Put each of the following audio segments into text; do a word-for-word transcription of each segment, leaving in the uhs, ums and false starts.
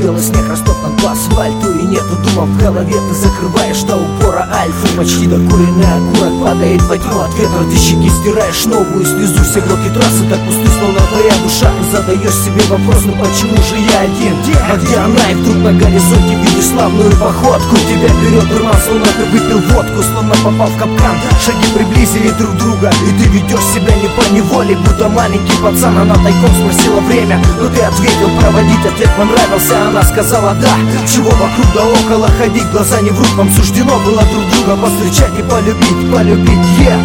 белый снег растоптан по асфальту, и нету дума в голове, ты закрываешь до упора альфу. Почти докуренный окурок падает во тьму, от ветра ты щеки стираешь новую слезу. Все блоки трассы так пусты, словно твоя душа. Ты задаешь себе вопрос, ну почему же я один? А где она? И вдруг на горизонте видишь славную походку. Тебя берет дурман, словно ты выпил водку, словно попал в капкан. Шаги приблизили друг друга, и ты ведешь себя не по неволе, будто маленький пацан. Она тайком спросила время, но ты ответил проводить. Ответ понравился, она сказала да. Чего вокруг да около ходить, глаза не врут. Вам суждено было друг друга повстречать и полюбить, полюбить, yeah.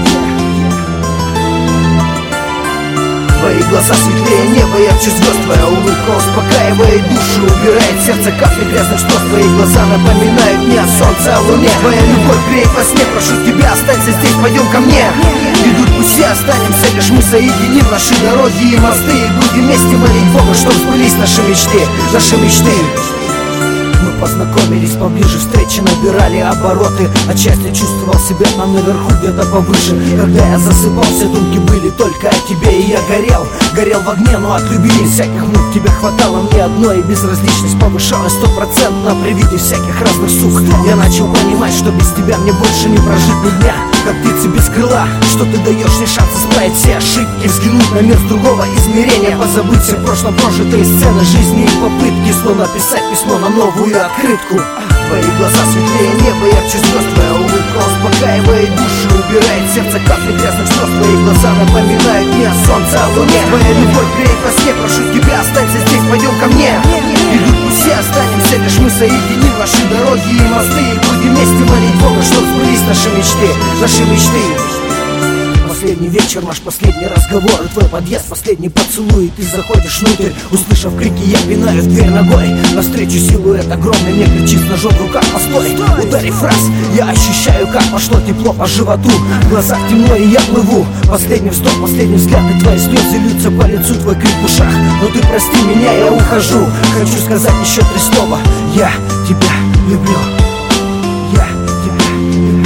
Твои глаза светлее неба, ярче звезд. Твоя улыбка успокаивает душу, убирает сердце капли грязных слез. Твои глаза напоминают мне о солнце, о луне. Твоя любовь греет во сне, прошу тебя, останься здесь, пойдем ко мне. Идут пусть все останемся, лишь мы соединим наши дороги и мосты, и будем вместе молить Бога, чтобы сбылись наши мечты, наши мечты. Мы познакомились поближе, встречи набирали обороты. Отчасти чувствовал себя там наверху, где-то повыше. Когда я засыпался, думки были только о тебе, и я горел, горел в огне, но от любви и всяких мук тебя хватало мне одной, и безразличность повышалась стопроцентно при виде всяких разных сук. Я начал понимать, что без тебя мне больше не прожить ни дня, как птицы без крыла, что ты даешь мне шанс исправить все ошибки, взглянуть на мир с другого измерения, позабыть все прошлом прожитые сцены жизни и попытки, словно писать письмо на новую открытку. Твои глаза светлее неба, ярче звезд. Твоя улыбка успокаивает душу, убирает сердце капли грязных слез. Твои глаза напоминают мне о солнце, о луне. Твоя любовь греет во сне, прошу тебя, останься здесь, пойдем ко мне. Идут пусть все останемся, лишь мы соединим наши дороги и мосты, и будем вместе молить Бога, чтобы сбылись наши мечты, наши мечты. Последний вечер, наш последний разговор, и твой подъезд, последний поцелуй, и ты заходишь внутрь. Услышав крики, я пинаю в дверь ногой. Навстречу силуэт огромный мне кричит с ножом в руках: постой! Ударив раз, я ощущаю, как пошло тепло по животу. В глазах темно, и я плыву. Последний вздох, последний взгляд, и твои слезы льются по лицу, твой крик в ушах. Но ты прости меня, я ухожу. Хочу сказать еще три слова: я тебя люблю. Я тебя люблю.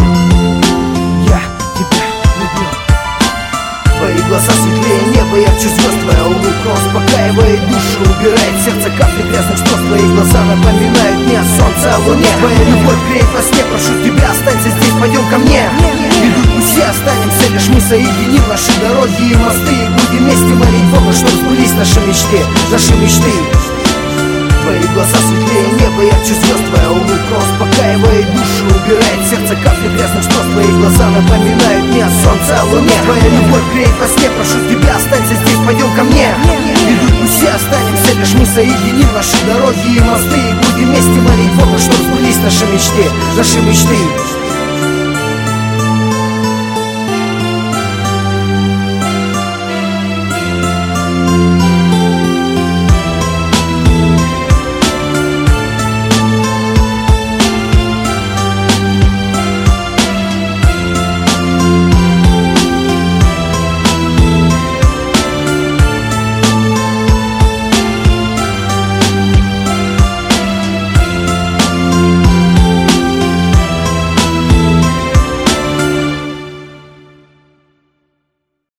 Я тебя люблю. Твои глаза светлее неба, ярче звезд. Твоя улыбка успокаивает душу, убирает сердце капли грязных слез. Твои глаза напоминают мне о солнце, о луне. Твоя любовь греет во сне, прошу тебя, останься здесь, пойдем ко мне. Идут пусть все останемся, лишь мы соединим наши дороги и мосты, и будем вместе молить Бога, чтобы сбылись наши мечты, наши мечты. Твои глаза светлее неба, ярче звезд. Твоя улыбка успокаивает душу, убирает сердце капли грязных слез. Твои глаза напоминают мне о солнце, о луне. Твоя любовь греет во сне, прошу тебя, останься здесь, пойдем ко мне. Идут пусть все останемся, лишь мы соединим наши дороги и мосты, и будем вместе молить Бога, чтобы сбылись наши мечты, наши мечты.